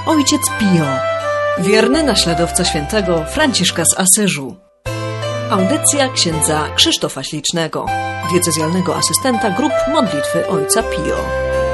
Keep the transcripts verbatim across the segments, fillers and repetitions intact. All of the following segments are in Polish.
ojciec Pio, wierny naśladowca świętego Franciszka z Asyżu. Audycja księdza Krzysztofa Ślicznego, diecezjalnego asystenta grup modlitwy ojca Pio.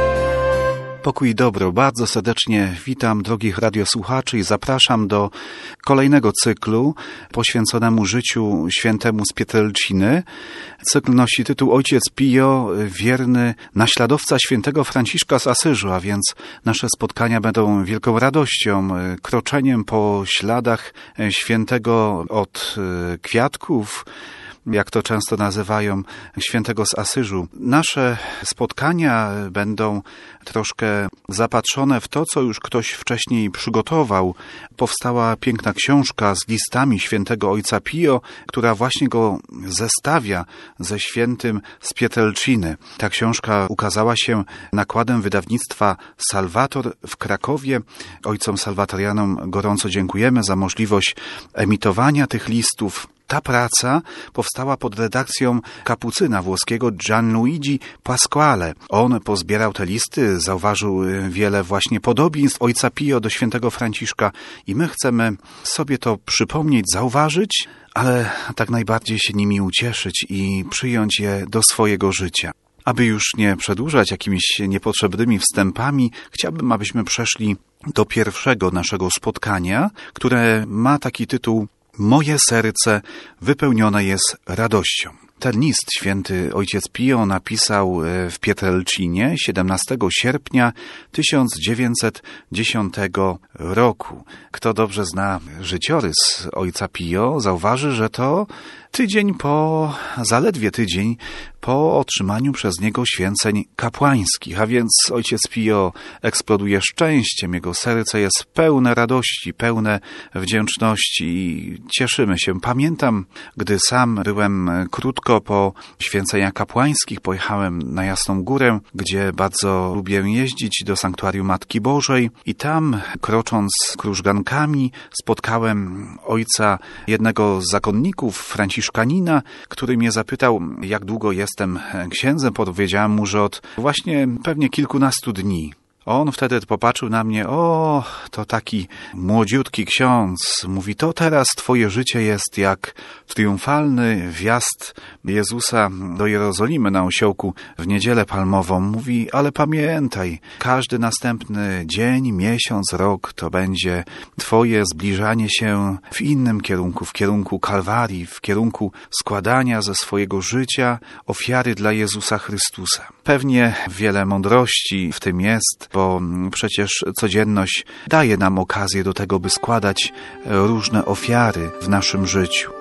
Pokój i dobro. Bardzo serdecznie witam drogich radiosłuchaczy i zapraszam do kolejnego cyklu poświęconemu życiu świętemu z Pietrelciny. Cykl nosi tytuł Ojciec Pio, wierny naśladowca świętego Franciszka z Asyżu, a więc nasze spotkania będą wielką radością, kroczeniem po śladach świętego od kwiatków, jak to często nazywają, świętego z Asyżu. Nasze spotkania będą troszkę zapatrzone w to, co już ktoś wcześniej przygotował. Powstała piękna książka z listami świętego ojca Pio, która właśnie go zestawia ze świętym z Pietrelciny. Ta książka ukazała się nakładem wydawnictwa Salvator w Krakowie. Ojcom salwatorianom gorąco dziękujemy za możliwość emitowania tych listów. Ta praca powstała pod redakcją kapucyna włoskiego Gianluigi Pasquale. On pozbierał te listy, zauważył wiele właśnie podobieństw ojca Pio do świętego Franciszka i my chcemy sobie to przypomnieć, zauważyć, ale tak najbardziej się nimi ucieszyć i przyjąć je do swojego życia. Aby już nie przedłużać jakimiś niepotrzebnymi wstępami, chciałbym, abyśmy przeszli do pierwszego naszego spotkania, które ma taki tytuł Moje serce wypełnione jest radością. Ten list święty ojciec Pio napisał w Pietrelcinie siedemnastego sierpnia tysiąc dziewięćset dziesiątego roku. Kto dobrze zna życiorys ojca Pio, zauważy, że to tydzień po, zaledwie tydzień po otrzymaniu przez niego święceń kapłańskich, a więc ojciec Pio eksploduje szczęściem, jego serce jest pełne radości, pełne wdzięczności i cieszymy się. Pamiętam, gdy sam byłem krótko po święceniach kapłańskich, pojechałem na Jasną Górę, gdzie bardzo lubię jeździć do sanktuarium Matki Bożej i tam, krocząc krużgankami, spotkałem ojca jednego z zakonników, franciszkanina, który mnie zapytał, jak długo jestem księdzem. Powiedziałem mu, że od właśnie pewnie kilkunastu dni. On wtedy popatrzył na mnie, o, to taki młodziutki ksiądz. Mówi, to teraz twoje życie jest jak triumfalny wjazd Jezusa do Jerozolimy na osiołku w Niedzielę Palmową. Mówi, ale pamiętaj, każdy następny dzień, miesiąc, rok to będzie twoje zbliżanie się w innym kierunku, w kierunku Kalwarii, w kierunku składania ze swojego życia ofiary dla Jezusa Chrystusa. Pewnie wiele mądrości w tym jest, bo przecież codzienność daje nam okazję do tego, by składać różne ofiary w naszym życiu.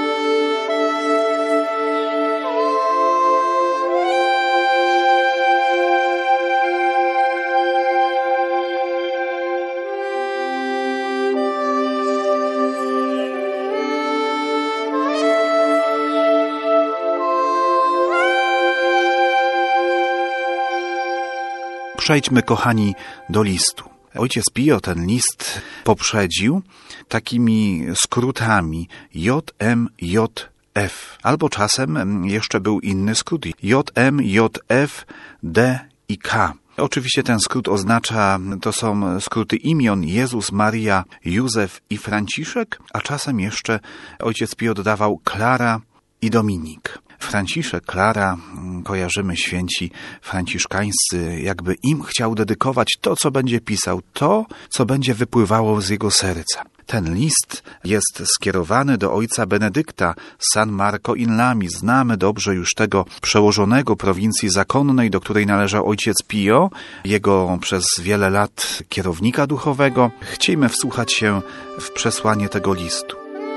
Przejdźmy, kochani, do listu. Ojciec Pio ten list poprzedził takimi skrótami J M J F, albo czasem jeszcze był inny skrót J M J F D i K. Oczywiście ten skrót oznacza, to są skróty imion Jezus, Maria, Józef i Franciszek, a czasem jeszcze ojciec Pio dodawał Klara i Dominik. Franciszek, Klara, kojarzymy święci franciszkańscy, jakby im chciał dedykować to, co będzie pisał, to, co będzie wypływało z jego serca. Ten list jest skierowany do ojca Benedykta San Marco in Lami. Znamy dobrze już tego przełożonego prowincji zakonnej, do której należał ojciec Pio, jego przez wiele lat kierownika duchowego. Chciejmy wsłuchać się w przesłanie tego listu.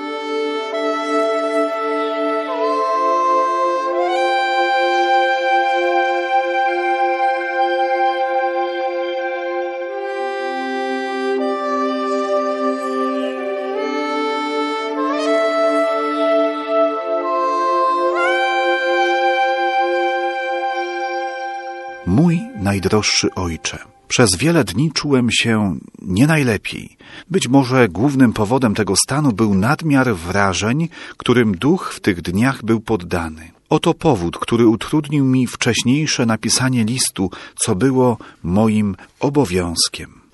Mój najdroższy ojcze, przez wiele dni czułem się nie najlepiej. Być może głównym powodem tego stanu był nadmiar wrażeń, którym duch w tych dniach był poddany. Oto powód, który utrudnił mi wcześniejsze napisanie listu, co było moim obowiązkiem.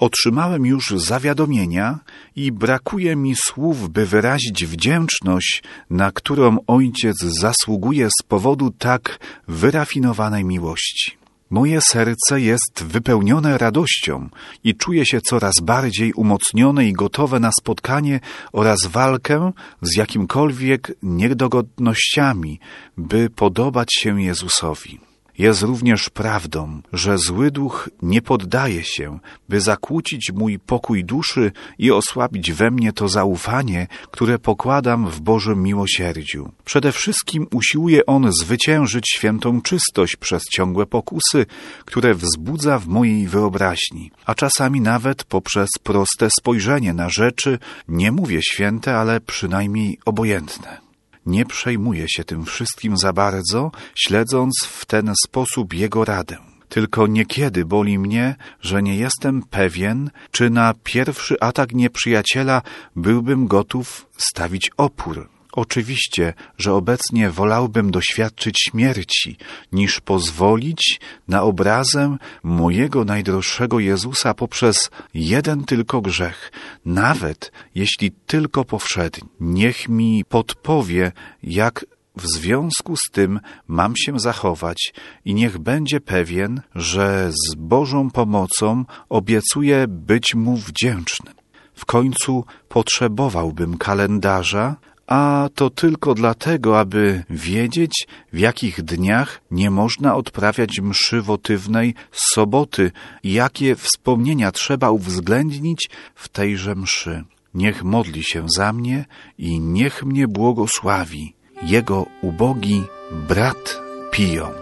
Otrzymałem już zawiadomienia i brakuje mi słów, by wyrazić wdzięczność, na którą Ojciec zasługuje z powodu tak wyrafinowanej miłości. Moje serce jest wypełnione radością i czuję się coraz bardziej umocnione i gotowe na spotkanie oraz walkę z jakimkolwiek niedogodnościami, by podobać się Jezusowi. Jest również prawdą, że zły duch nie poddaje się, by zakłócić mój pokój duszy i osłabić we mnie to zaufanie, które pokładam w Bożym miłosierdziu. Przede wszystkim usiłuje on zwyciężyć świętą czystość przez ciągłe pokusy, które wzbudza w mojej wyobraźni, a czasami nawet poprzez proste spojrzenie na rzeczy, nie mówię święte, ale przynajmniej obojętne. Nie przejmuję się tym wszystkim za bardzo, śledząc w ten sposób jego radę. Tylko niekiedy boli mnie, że nie jestem pewien, czy na pierwszy atak nieprzyjaciela byłbym gotów stawić opór. Oczywiście, że obecnie wolałbym doświadczyć śmierci, niż pozwolić na obrazę mojego najdroższego Jezusa poprzez jeden tylko grzech, nawet jeśli tylko powszedni. Niech mi podpowie, jak w związku z tym mam się zachować i niech będzie pewien, że z Bożą pomocą obiecuję być Mu wdzięcznym. W końcu potrzebowałbym kalendarza, a to tylko dlatego, aby wiedzieć, w jakich dniach nie można odprawiać mszy wotywnej z soboty i jakie wspomnienia trzeba uwzględnić w tejże mszy. Niech modli się za mnie i niech mnie błogosławi jego ubogi brat Pio.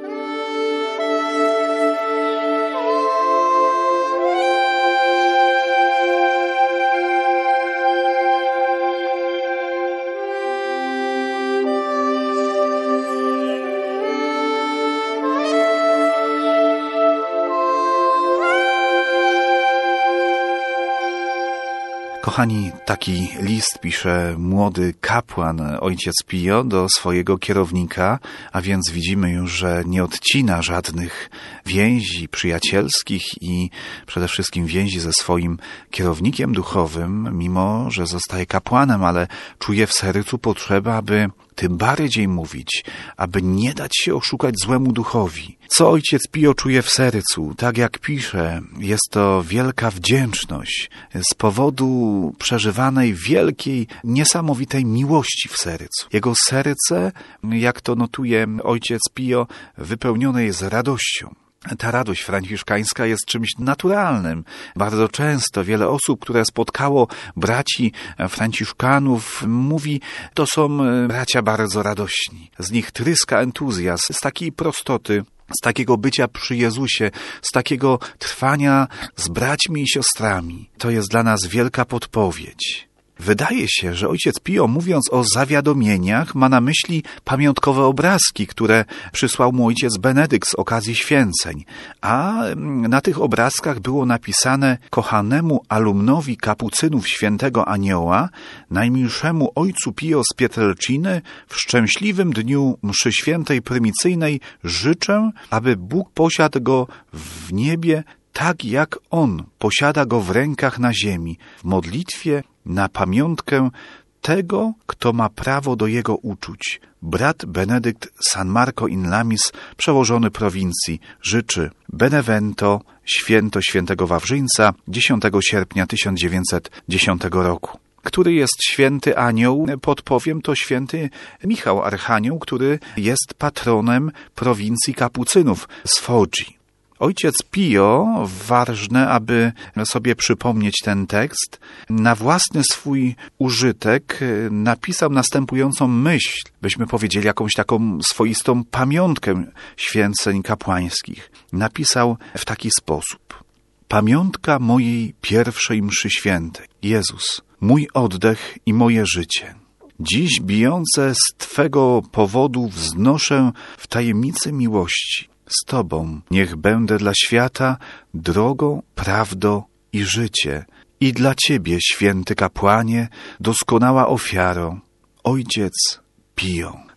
Kochani, taki list pisze młody kapłan, ojciec Pio, do swojego kierownika, a więc widzimy już, że nie odcina żadnych więzi przyjacielskich i przede wszystkim więzi ze swoim kierownikiem duchowym, mimo że zostaje kapłanem, ale czuje w sercu potrzebę, aby tym bardziej mówić, aby nie dać się oszukać złemu duchowi. Co ojciec Pio czuje w sercu? Tak jak pisze, jest to wielka wdzięczność z powodu przeżywanej wielkiej, niesamowitej miłości w sercu. Jego serce, jak to notuje ojciec Pio, wypełnione jest radością. Ta radość franciszkańska jest czymś naturalnym. Bardzo często wiele osób, które spotkało braci franciszkanów, mówi, to są bracia bardzo radośni. Z nich tryska entuzjazm, z takiej prostoty, z takiego bycia przy Jezusie, z takiego trwania z braćmi i siostrami. To jest dla nas wielka podpowiedź. Wydaje się, że ojciec Pio, mówiąc o zawiadomieniach, ma na myśli pamiątkowe obrazki, które przysłał mu ojciec Benedykt z okazji święceń. A na tych obrazkach było napisane kochanemu alumnowi kapucynów świętego Anioła, najmilszemu ojcu Pio z Pietrelciny, w szczęśliwym dniu mszy świętej prymicyjnej życzę, aby Bóg posiadł go w niebie tak, jak On posiada go w rękach na ziemi, w modlitwie na pamiątkę tego, kto ma prawo do jego uczuć. Brat Benedykt San Marco in Lamis, przełożony prowincji, życzy Benevento, święto świętego Wawrzyńca, dziesiątego sierpnia tysiąc dziewięćset dziesiątego roku. Który jest święty anioł? Podpowiem, to święty Michał Archanioł, który jest patronem prowincji kapucynów z Foggi. Ojciec Pio, ważne, aby sobie przypomnieć ten tekst, na własny swój użytek napisał następującą myśl, byśmy powiedzieli jakąś taką swoistą pamiątkę święceń kapłańskich. Napisał w taki sposób. Pamiątka mojej pierwszej mszy świętej. Jezus, mój oddech i moje życie. Dziś bijące z Twego powodu wznoszę w tajemnicy miłości. Z Tobą niech będę dla świata drogą, prawdą i życie. I dla Ciebie, święty kapłanie, doskonała ofiarą. Ojciec Pio.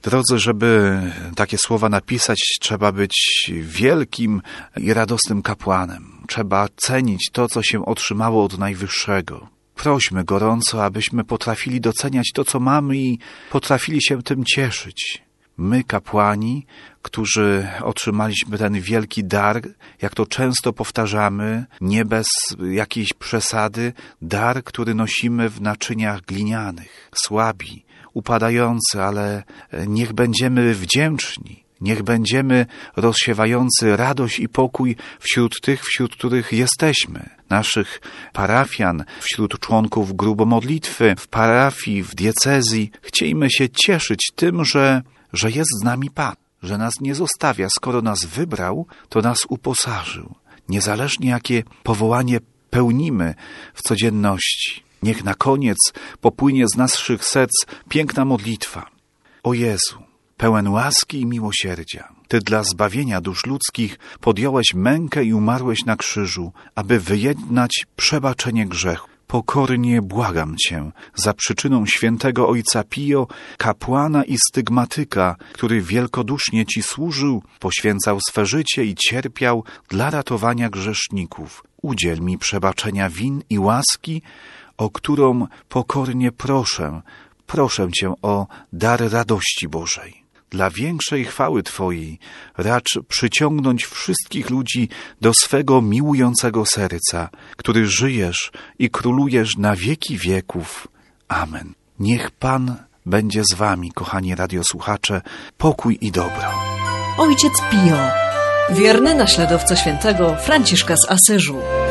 Drodzy, żeby takie słowa napisać, trzeba być wielkim i radosnym kapłanem. Trzeba cenić to, co się otrzymało od Najwyższego. Prośmy gorąco, abyśmy potrafili doceniać to, co mamy i potrafili się tym cieszyć. My, kapłani, którzy otrzymaliśmy ten wielki dar, jak to często powtarzamy, nie bez jakiejś przesady, dar, który nosimy w naczyniach glinianych, słabi, upadający, ale niech będziemy wdzięczni, niech będziemy rozsiewający radość i pokój wśród tych, wśród których jesteśmy, naszych parafian, wśród członków grupu modlitwy, w parafii, w diecezji. Chciejmy się cieszyć tym, że, że jest z nami Pan, że nas nie zostawia. Skoro nas wybrał, to nas uposażył. Niezależnie jakie powołanie pełnimy w codzienności. Niech na koniec popłynie z naszych serc piękna modlitwa. O Jezu, pełen łaski i miłosierdzia, Ty dla zbawienia dusz ludzkich podjąłeś mękę i umarłeś na krzyżu, aby wyjednać przebaczenie grzechu. Pokornie błagam Cię za przyczyną świętego Ojca Pio, kapłana i stygmatyka, który wielkodusznie Ci służył, poświęcał swe życie i cierpiał dla ratowania grzeszników. Udziel mi przebaczenia win i łaski, o którą pokornie proszę, proszę Cię o dar radości Bożej. Dla większej chwały Twojej racz przyciągnąć wszystkich ludzi do swego miłującego serca, który żyjesz i królujesz na wieki wieków. Amen. Niech Pan będzie z Wami, kochani radiosłuchacze, pokój i dobro. Ojciec Pio, wierny naśladowca świętego Franciszka z Asyżu.